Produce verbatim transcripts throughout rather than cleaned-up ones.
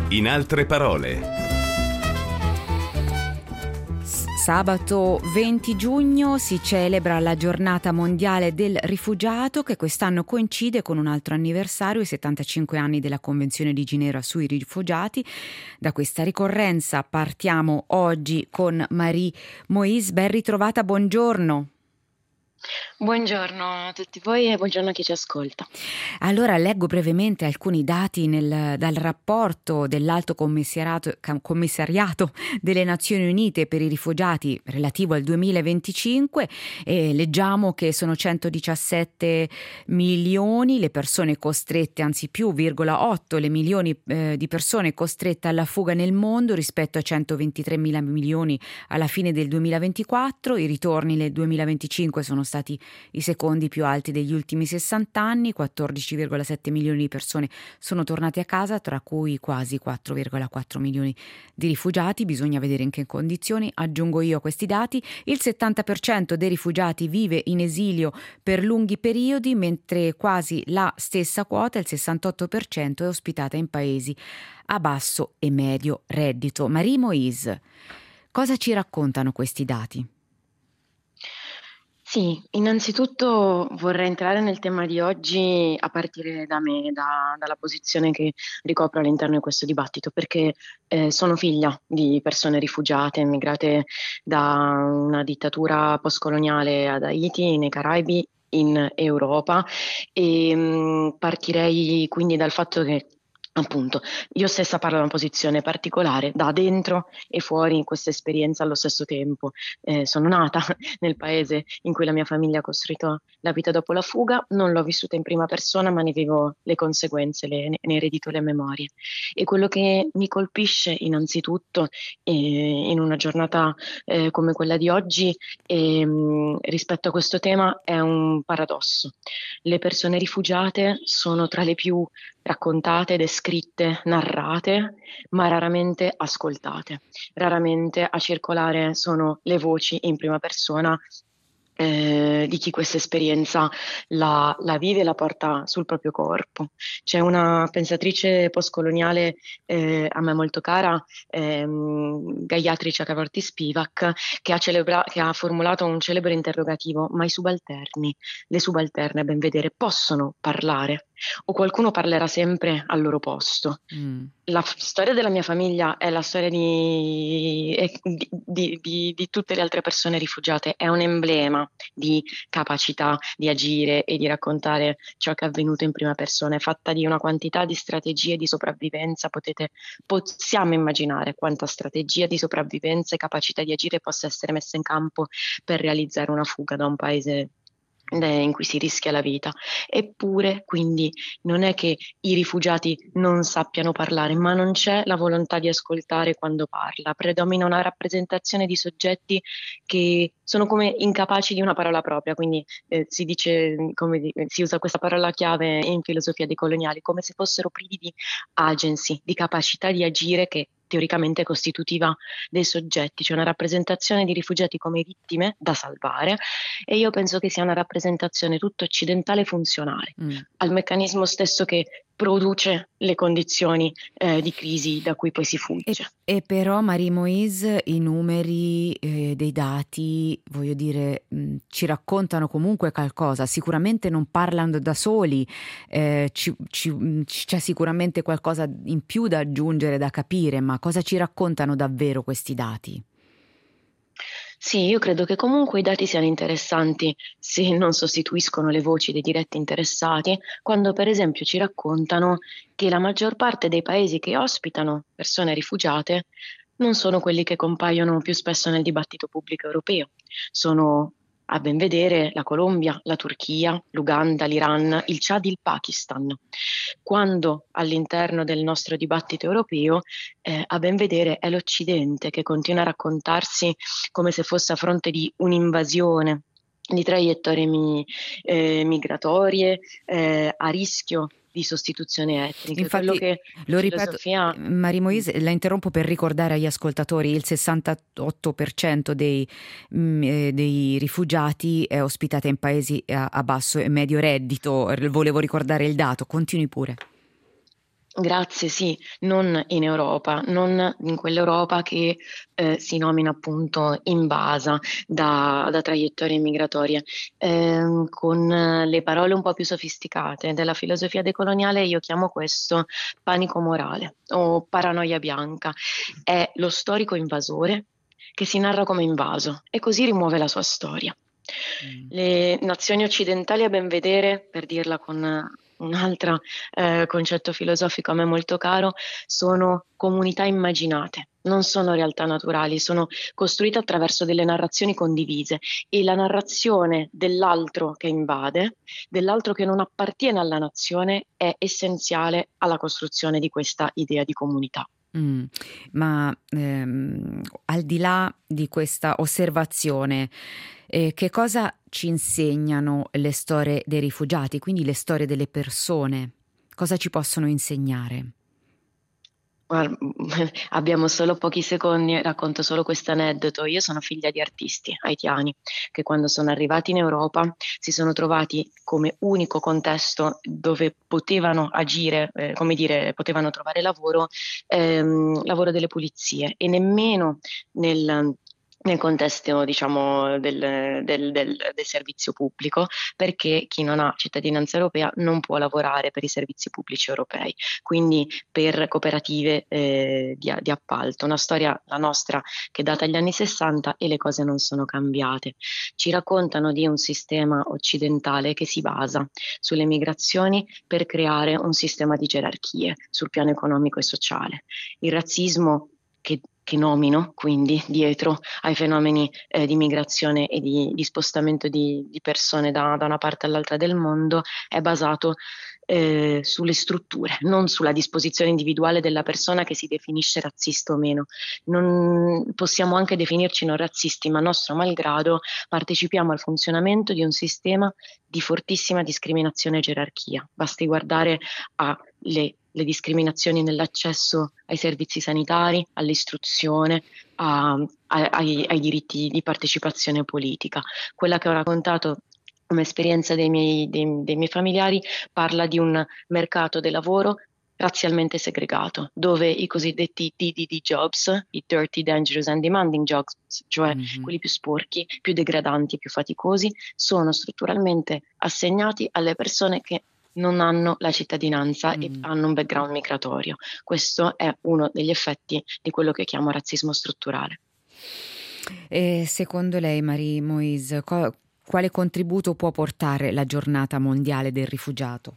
In altre parole. Sabato venti giugno si celebra la giornata mondiale del rifugiato, che quest'anno coincide con un altro anniversario, i settantacinque anni della Convenzione di Ginevra sui rifugiati. Da questa ricorrenza partiamo oggi con Marie Moïse. Ben ritrovata, buongiorno. Buongiorno a tutti voi e buongiorno a chi ci ascolta. Allora leggo brevemente alcuni dati nel, dal rapporto dell'Alto Commissariato, Commissariato delle Nazioni Unite per i rifugiati relativo al duemilaventicinque e leggiamo che sono centodiciassette milioni le persone costrette, anzi più, virgola otto le milioni eh, di persone costrette alla fuga nel mondo rispetto a centoventitré mila milioni alla fine del duemilaventiquattro. I ritorni nel duemilaventicinque sono stati i secondi più alti degli ultimi sessanta anni, quattordici virgola sette milioni di persone sono tornate a casa, tra cui quasi quattro virgola quattro milioni di rifugiati. Bisogna vedere in che condizioni. Aggiungo io a questi dati: il settanta per cento dei rifugiati vive in esilio per lunghi periodi, mentre quasi la stessa quota, il sessantotto per cento, è ospitata in paesi a basso e medio reddito. Marie Moïse, cosa ci raccontano questi dati? Sì, innanzitutto vorrei entrare nel tema di oggi a partire da me, da- dalla posizione che ricopro all'interno di questo dibattito, perché eh, sono figlia di persone rifugiate, immigrate da una dittatura postcoloniale ad Haiti, nei Caraibi, in Europa, e mh, partirei quindi dal fatto che appunto, io stessa parlo da una posizione particolare, da dentro e fuori questa esperienza allo stesso tempo. Eh, sono nata nel paese in cui la mia famiglia ha costruito la vita dopo la fuga, non l'ho vissuta in prima persona, ma ne vivo le conseguenze, le, ne eredito le memorie. E quello che mi colpisce innanzitutto eh, in una giornata eh, come quella di oggi ehm, rispetto a questo tema è un paradosso. Le persone rifugiate sono tra le più raccontate, descritte, narrate, ma raramente ascoltate. Raramente a circolare sono le voci in prima persona eh, di chi questa esperienza la, la vive e la porta sul proprio corpo. C'è una pensatrice postcoloniale eh, a me molto cara, ehm, Gayatri Chakravarti Spivak, che ha, celebra- che ha formulato un celebre interrogativo: ma i subalterni, le subalterne, a ben vedere, possono parlare? O qualcuno parlerà sempre al loro posto? Mm. La f- storia della mia famiglia è la storia di, e- di- di- di- di tutte le altre persone rifugiate, è un emblema di capacità di agire e di raccontare ciò che è avvenuto in prima persona. È fatta di una quantità di strategie di sopravvivenza. Potete, possiamo immaginare quanta strategia di sopravvivenza e capacità di agire possa essere messa in campo per realizzare una fuga da un paese eh, in cui si rischia la vita. Eppure, quindi, non è che i rifugiati non sappiano parlare, ma non c'è la volontà di ascoltare quando parla. Predomina una rappresentazione di soggetti che sono come incapaci di una parola propria, quindi eh, si dice, come di- si usa questa parola chiave in filosofia dei coloniali, come se fossero privi di agency, di capacità di agire, che teoricamente è costitutiva dei soggetti. C'è una rappresentazione di rifugiati come vittime da salvare, e io penso che sia una rappresentazione tutto occidentale funzionale Mm. al meccanismo stesso che produce le condizioni eh, di crisi da cui poi si E, fugge. e però, Marie Moïse, i numeri eh, dei dati, voglio dire, mh, ci raccontano comunque qualcosa. Sicuramente non parlano da soli, eh, ci- ci- mh, c'è sicuramente qualcosa in più da aggiungere, da capire, ma cosa ci raccontano davvero questi dati? Sì, io credo che comunque i dati siano interessanti se non sostituiscono le voci dei diretti interessati, quando per esempio ci raccontano che la maggior parte dei paesi che ospitano persone rifugiate non sono quelli che compaiono più spesso nel dibattito pubblico europeo. Sono, a ben vedere, la Colombia, la Turchia, l'Uganda, l'Iran, il Chad, il Pakistan. Quando all'interno del nostro dibattito europeo, eh, a ben vedere, è l'Occidente che continua a raccontarsi come se fosse a fronte di un'invasione di traiettorie mi- eh, migratorie eh, a rischio di sostituzione etnica. Quello Infatti, che in lo ripeto, filosofia. Marie Moïse, la interrompo per ricordare agli ascoltatori: il sessantotto per cento dei, mm, eh, dei rifugiati è ospitata in paesi a, a basso e medio reddito. Volevo ricordare il dato, continui pure. Grazie, sì, non in Europa, non in quell'Europa che eh, si nomina appunto invasa da, da traiettorie migratorie. Ehm, con eh, le parole un po' più sofisticate della filosofia decoloniale, io chiamo questo panico morale o paranoia bianca. È lo storico invasore che si narra come invaso e così rimuove la sua storia. Mm. Le nazioni occidentali, a ben vedere, per dirla con eh, un altro eh, concetto filosofico a me molto caro, sono comunità immaginate, non sono realtà naturali, sono costruite attraverso delle narrazioni condivise e la narrazione dell'altro che invade, dell'altro che non appartiene alla nazione, è essenziale alla costruzione di questa idea di comunità. Mm. Ma ehm, al di là di questa osservazione, eh, che cosa ci insegnano le storie dei rifugiati, quindi le storie delle persone? Cosa ci possono insegnare? Guarda, abbiamo solo pochi secondi, racconto solo questo aneddoto. Io sono figlia di artisti haitiani che quando sono arrivati in Europa si sono trovati come unico contesto dove potevano agire, eh, come dire, potevano trovare lavoro, ehm, lavoro delle pulizie e nemmeno nel nel contesto, diciamo, del, del- del- del servizio pubblico, perché chi non ha cittadinanza europea non può lavorare per i servizi pubblici europei. Quindi per cooperative eh, di, di appalto. Una storia, la nostra, che data agli anni sessanta e le cose non sono cambiate. Ci raccontano di un sistema occidentale che si basa sulle migrazioni per creare un sistema di gerarchie sul piano economico e sociale. Il razzismo che che nomino, quindi dietro ai fenomeni eh, di migrazione e di, di spostamento di, di persone da, da una parte all'altra del mondo, è basato eh, sulle strutture, non sulla disposizione individuale della persona che si definisce razzista o meno. Non, possiamo anche definirci non razzisti, ma a nostro malgrado partecipiamo al funzionamento di un sistema di fortissima discriminazione e gerarchia. Basti guardare alle le discriminazioni nell'accesso ai servizi sanitari, all'istruzione, a- a- ai, ai diritti di partecipazione politica. Quella che ho raccontato come esperienza dei miei, dei- dei miei familiari parla di un mercato del lavoro razzialmente segregato, dove i cosiddetti D D D jobs, i dirty, dangerous and demanding jobs, cioè Mhm. quelli più sporchi, più degradanti, più faticosi, sono strutturalmente assegnati alle persone che non hanno la cittadinanza e Mm. hanno un background migratorio. Questo è uno degli effetti di quello che chiamo razzismo strutturale. E secondo lei, Marie Moise, co- quale contributo può portare la giornata mondiale del rifugiato?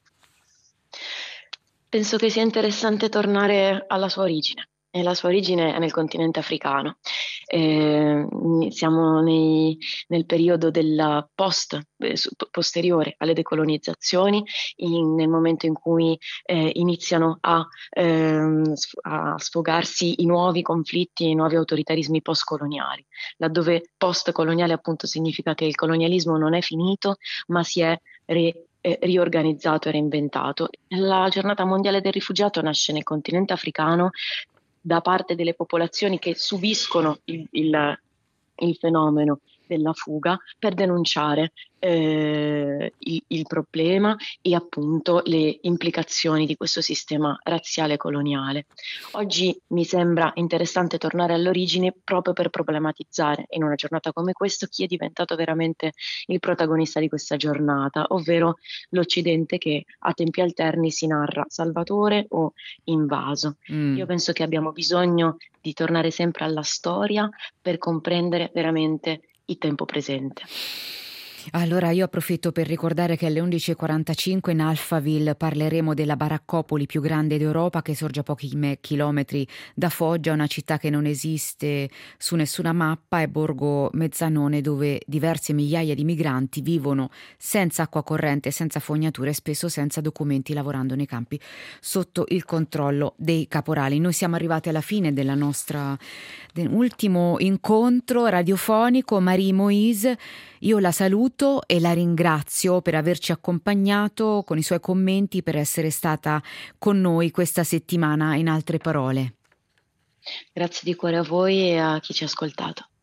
Penso che sia interessante tornare alla sua origine, e la sua origine è nel continente africano. Eh, siamo nei- nel periodo del post, eh, su- posteriore alle decolonizzazioni, in- nel momento in cui eh, iniziano a, ehm, sf- a sfogarsi i nuovi conflitti, i nuovi autoritarismi postcoloniali, laddove postcoloniale appunto significa che il colonialismo non è finito, ma si è re- eh, riorganizzato e reinventato. La giornata mondiale del rifugiato nasce nel continente africano da parte delle popolazioni che subiscono il, il- il fenomeno della fuga per denunciare eh, il, il problema e appunto le implicazioni di questo sistema razziale coloniale. Oggi mi sembra interessante tornare all'origine proprio per problematizzare in una giornata come questa chi è diventato veramente il protagonista di questa giornata, ovvero l'Occidente che a tempi alterni si narra salvatore o invaso. Io Mm. penso che abbiamo bisogno di tornare sempre alla storia per comprendere veramente il tempo presente. Allora io approfitto per ricordare che alle undici e quarantacinque in Alphaville parleremo della baraccopoli più grande d'Europa che sorge a pochi me- chilometri da Foggia, una città che non esiste su nessuna mappa, è Borgo Mezzanone dove diverse migliaia di migranti vivono senza acqua corrente, senza fognature e spesso senza documenti lavorando nei campi sotto il controllo dei caporali. Noi siamo arrivati alla fine della nostra ultimo incontro radiofonico. Marie Moise, io la saluto e la ringrazio per averci accompagnato con i suoi commenti, per essere stata con noi questa settimana in Altre Parole. Grazie di cuore a voi e a chi ci ha ascoltato.